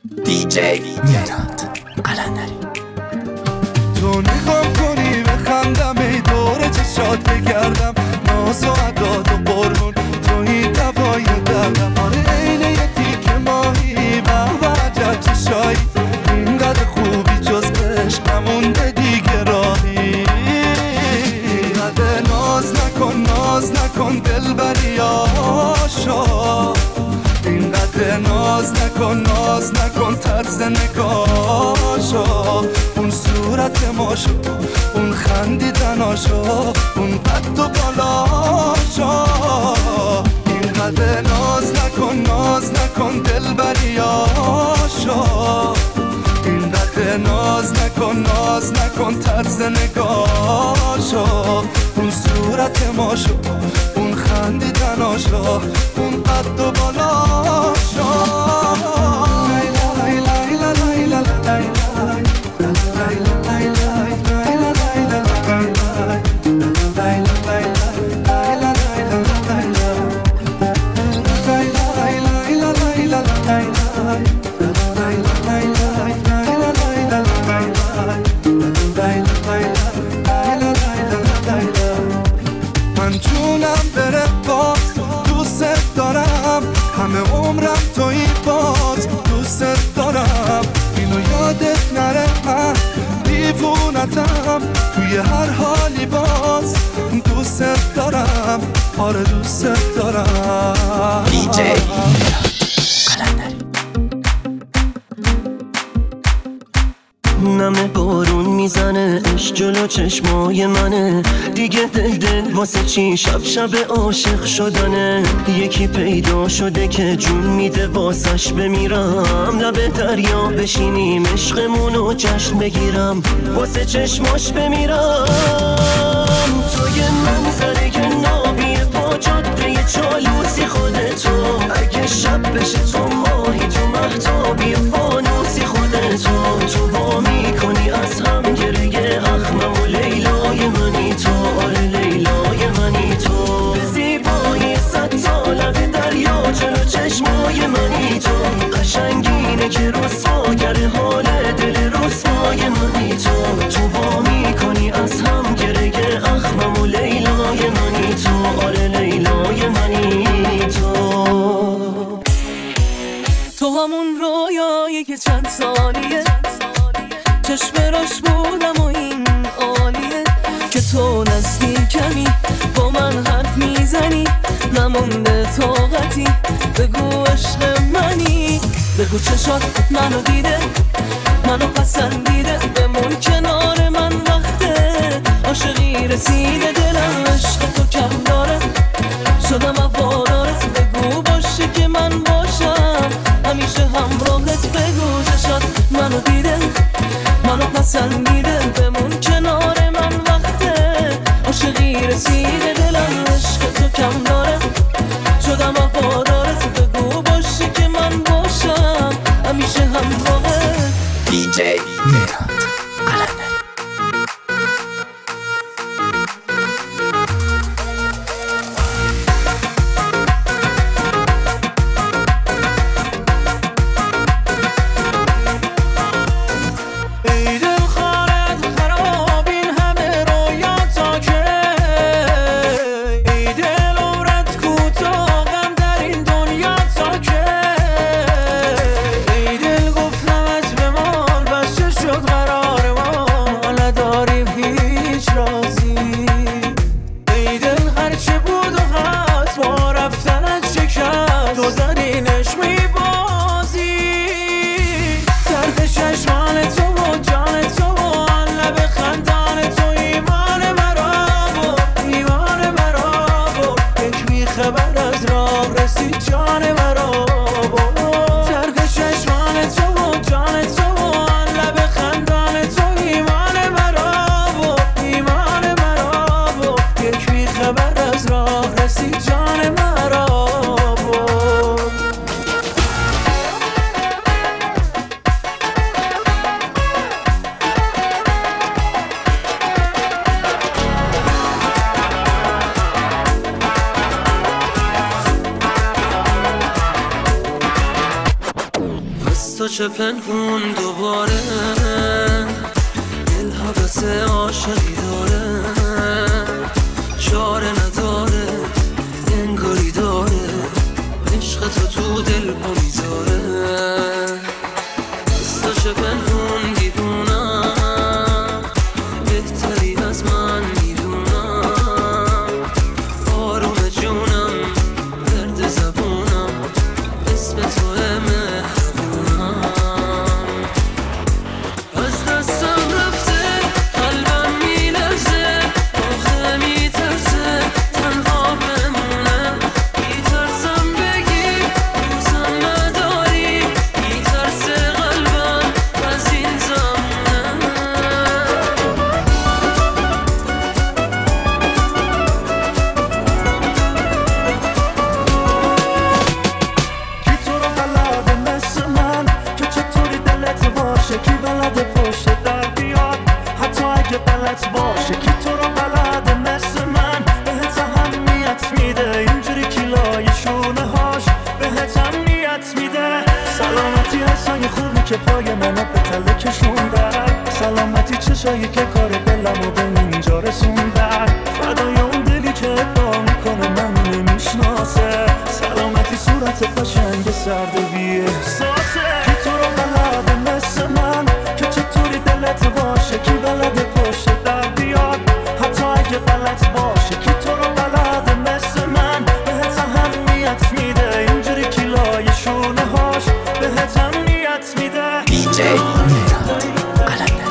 دیجی میلاد قلندری. تو نگام کنی بخندم، ای دور چشات بگردم، ناز و عداد و قربون توی دوای دردم. آره اینه یه تیک ماهی و عجب چشایی، اینقدر خوبی جز عشق نمونده دیگه راهی. اینقدر ناز نکن دل بری آشا، اینقدر ناز نکن طرز نگاشا، اون صورت ماشو، اون خندیدناشو، اون قد و بالاشا. اینقدر ناز نکن دل بری آشا، اینقدر ناز نکن طرز نگاشا، اون صورت ماشو، اون خندیدناشو، اون قد و بالاشا. من جونم بره باز دوست دارم، همه عمرم توی باز دوست دارم. اینو یادت نره من دیوونتم، توی هر حالی باز دوست دارم، آره دوست دارم. دیجی میلاد قلندری. نمه بارون میزنه، عشق جلو چشمای منه، دیگه دل واسه چی شب عاشق شدنه. یکی پیدا شده که جون میده واسش بمیرم، لب دریا بشینیم عشقمونو جشن بگیرم، واسه چشماش بمیرم. توی منظره که نابی پا جاده چالوسی خودتو، اگه شب بشه تو ماهی، تو مهتابی فانوسی خودتو، تو وا میکنی از هم گره اخمم و لیلای منی تو، آره لیلای منی تو. به زیبایی صد سالت دریا جلو چشمای منی تو، قشنگینه که رسواگر حال دل رسوای منی تو، تو وا میکنی از هم گره اخمم و لیلای منی تو، آره لیلای منی تو. تو همون رویایی که چند سالیه چشم روش بودم و این عالیه، که تو نزدیکمی با من حرف میزنی، نمونده طاقتی بگو عشق منی، بگو چشات منو دیده منو پسندیده، بمون کنار من وقته عاشقی رسیده، دلم عشق تو کم داره شدم هوادارت، بگو باشه که من باشم همیشه همراهت، بگو چشات منو دیده منو پسندیده، بمون کنار من وقته عاشقی رسیده، دلم عشق تو کم داره شدم هوادارت، بگو باشه که من باشم همیشه همراهت. دیجی میلاد قلندری. ای دل خاره تو چه پنهون دوباره دل حوث عاشقی داره چاره نداره انگاری داره عشق تو دل پا میذاره تو چه پنهون دیوونم بهتری از من میدونم آروم جونم درد زبونم اسم تو مهربونم از دستم رفته قلبم میلرزه آخه میترسه تنها بمونه میترسم بگی دوستم نداری میترسه قلبم از این زمونه کی تو رو بلده مثل من که چطوری دلت باشه کی بلده پشت در بیاد حتی اگه بلد باشه کی تو رو بلده مثل من بهت اهمیت میده اینجوری کیلای شونه هاش بهت امنیت میده سلامتی حسای خوبی که پای منو به تله کشوندن سلامتی چشایی که کار دلمو به اینجا رسوندن فدای اون دلی که ادعا میکنه من نمیشناسه سلامتی صورت قشنگ سرد و بی احساسه کی تو رو بلده مثل من که چطوری دلت باشه کی بلده پشت در بیاد حتی اگه بلد باشه کی تو رو بلده مثل من بهت اهمیت میده اینجوری کیلای شونه هاش بهت امنیت میده DJ میلاد قلندری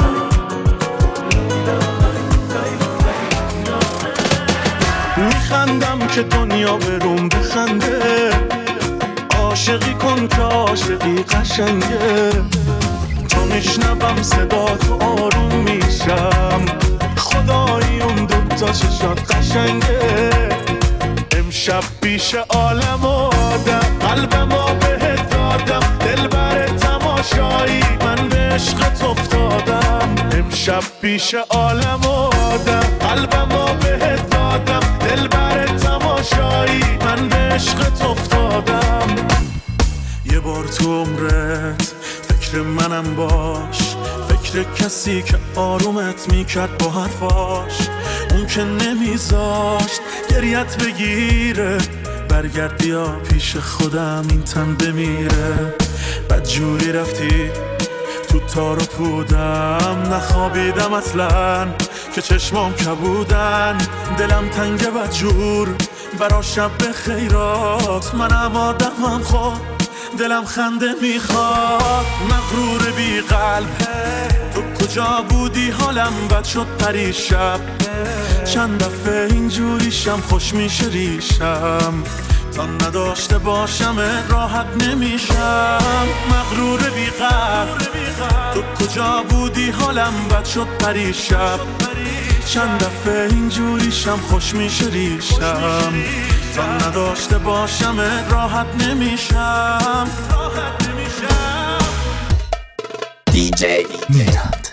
میخندم که دنیا بروم بخنده عاشقی کن که عاشقی قشنگه تا میشنوم صدا تو آروم میشم خدایی اون دوتا چشات قشنگه امشب پیش عالم و آدم قلبمو بهت دادم دل بر تماشایی من به عشقت افتادم امشب پیش عالم و آدم قلبمو بهت دادم دل بر تماشایی من به عشقت افتادم یه بار تو عمرت فکر منم باش فکر کسی که آرومت میکرد با حرفاش اون که نمیذاشت گریت بگیره برگرد بیا پیش خودم این تن بمیره بدجوری رفتی تو تار و پودم نخوابیدم اصلا که چشمام کبودن دلم تنگ بدجور برا شب خیرات منم آدمم خود دلم خنده میخواد مغرور بی قلب تو کجا بودی حالم بد شد پریشب چند دفعه اینجوریشم خوش میشه ریشم تا نداشته باشم راحت نمیشم مغرور بی قلب تو کجا بودی حالم بد شد پریشب چند دفعه اینجوریشم خوش میشه ریشم تا نداشته باشم راحت نمیشم DJ میلاد